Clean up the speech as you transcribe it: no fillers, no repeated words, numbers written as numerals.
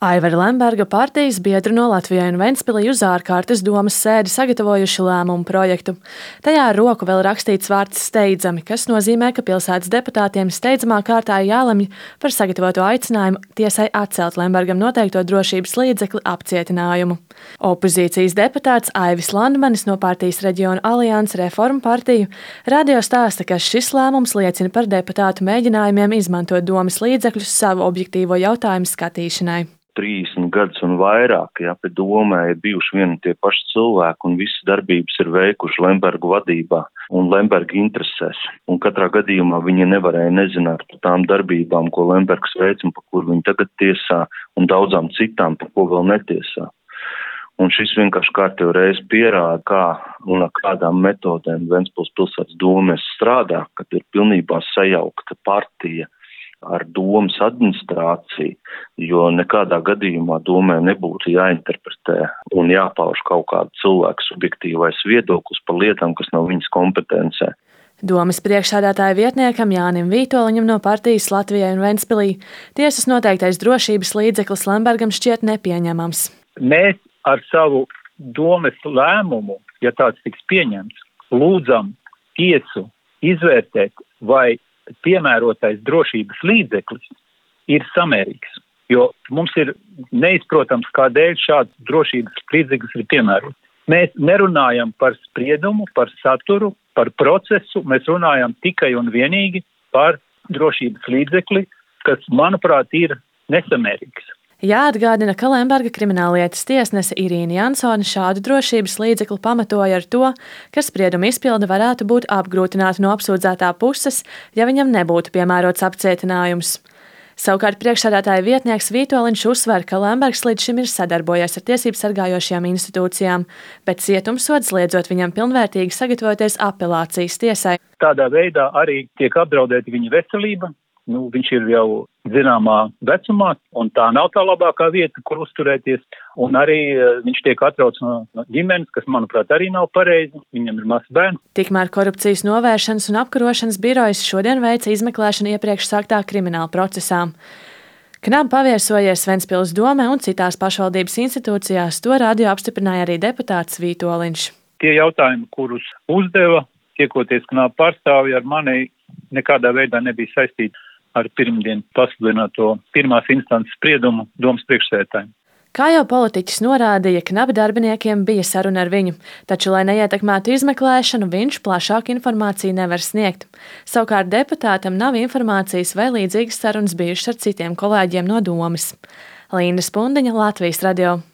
Aivara Lemberga partijas biedri no Latvijai un Ventspilī uz ārkārtas domas sēdi sagatavojuši lēmumu projektu. Tajā ar roku vēl rakstīts vārds steidzami, kas nozīmē, ka pilsētas deputātiem steidzamā kārtā jālemj par sagatavoto aicinājumu tiesai atcelt Lembergam noteikto drošības līdzekli apcietinājumu. Opozīcijas deputāts Aivis Landmanis no partijas Reģionu alianses Reformu partiju radio stāsta, ka šis lēmums liecina par deputātu mēģinājumiem izmantot domas līdzekļus savu objektīvo jautājumu skatīšanai. 30 gadus un vairāk, pie domē ir bijuši vieni tie paši cilvēki un visas darbības ir veikuši Lembergu vadībā un Lemberga interesēs. Un katrā gadījumā viņi nevarēja nezināt par tām darbībām, ko Lembergs veic un par kur viņi tagad tiesā un daudzām citām, par ko vēl netiesā. Un šis vienkārši kārtējo reizi pierāda, kā un ar kādām metodēm Ventspils pilsētas domēs strādā, kad ir pilnībā sajaukta partija ar domas administrāciju, jo nekādā gadījumā domē nebūtu jāinterpretē un jāpauž kaut kāda cilvēka subjektīvais viedoklis par lietām, kas nav viņas kompetencē. Domas priekšsēdētāja vietniekam Jānim Vītoliņam no partijas Latvijai un Ventspilī tiesas noteiktais drošības līdzeklis Lembergam šķiet nepieņemams. Mēs ar savu domas lēmumu, ja tāds tiks pieņemts, lūdzam tiesu izvērtēt, vai piemērotais drošības līdzeklis ir samērīgs, jo mums ir neizprotams, kādēļ šāds drošības līdzeklis ir piemērots. Mēs nerunājam par spriedumu, par saturu, par procesu, mēs runājam tikai un vienīgi par drošības līdzekli, kas, manuprāt, ir nesamērīgs. Jāatgādina, ka Lemberga krimināllietas tiesnese Irīna Jansone šādu drošības līdzekli pamatoja ar to, ka sprieduma izpilde varētu būt apgrūtināta no apsūdzētā puses, ja viņam nebūtu piemērots apcietinājums. Savukārt priekšsēdētāja vietnieks Vītoliņš uzsver, ka Lembergs līdz šim ir sadarbojies ar tiesību sargājošajām institūcijām, bet cietumsods liedzot viņam pilnvērtīgi sagatavoties apelācijas tiesai. Tādā veidā arī tiek apdraudēta viņa veselība. Viņš ir jau zināmā vecumā, un tā nav tā labākā vieta, kur uzturēties. Un arī viņš tiek atrauts no ģimenes, kas, manuprāt, arī nav pareizi. Viņam ir mazs bērns. Tikmēr Korupcijas novēršanas un apkarošanas birojas šodien veica izmeklēšanu iepriekš sāktā krimināla procesā. Knab paviesojies Ventspils domē un citās pašvaldības institūcijās, to radio apstiprināja arī deputāts Vītoliņš. Tie jautājumi, kurus uzdeva, tiekoties Knab pārstāvji ar mani, nekādā veidā nebija saistīti ar pirmdien pasludināto pirmās instances spriedumu domas priekšsēdētājiem. Kā jau politiķis norādīja, Knaba darbiniekiem bija saruna ar viņu, taču, lai neietekmētu izmeklēšanu, viņš plašāku informāciju nevar sniegt. Savukārt deputātam nav informācijas, vai līdzīgas sarunas bijušas ar citiem kolēģiem no domas. Līna Spundiņa, Latvijas radio.